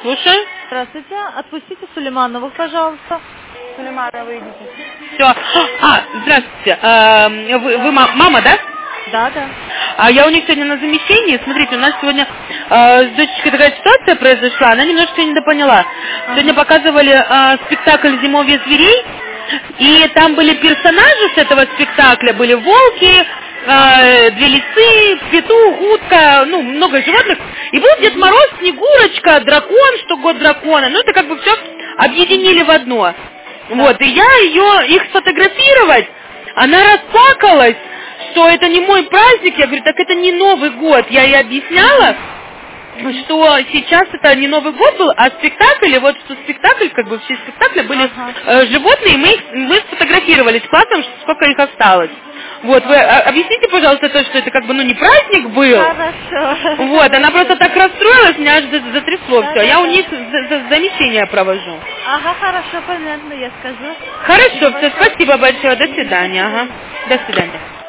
Слушай. Здравствуйте. Отпустите Сулеймановых, пожалуйста. Сулейманова, идите. Все. Здравствуйте. Вы мама, да? Да, да. Я у них сегодня на замещении. Смотрите, у нас сегодня с дочечкой такая ситуация произошла, она немножко недопоняла. Сегодня показывали спектакль «Зимовье зверей», и там были персонажи с этого спектакля, были волки, две лисы, петух, утка, ну, много животных. И был Дед Мороз, Снегурочка, дракон, что год дракона. Ну, это как бы все объединили в одно. Вот, и я их сфотографировать, она расплакалась, что это не мой праздник. Я говорю, так это не Новый год. Я ей объясняла, что сейчас это не Новый год был, а спектакль, и вот что спектакль, как бы все спектакли были животные, и мы сфотографировали с классом, сколько их осталось. Вот, вы объясните, пожалуйста, то, что это как бы, ну, не праздник был. Хорошо. Вот, она просто так расстроилась, меня аж затрясло все. Я у них замещение провожу. Ага, хорошо, понятно, я скажу. Хорошо, все, спасибо большое, до свидания, ага. До свидания.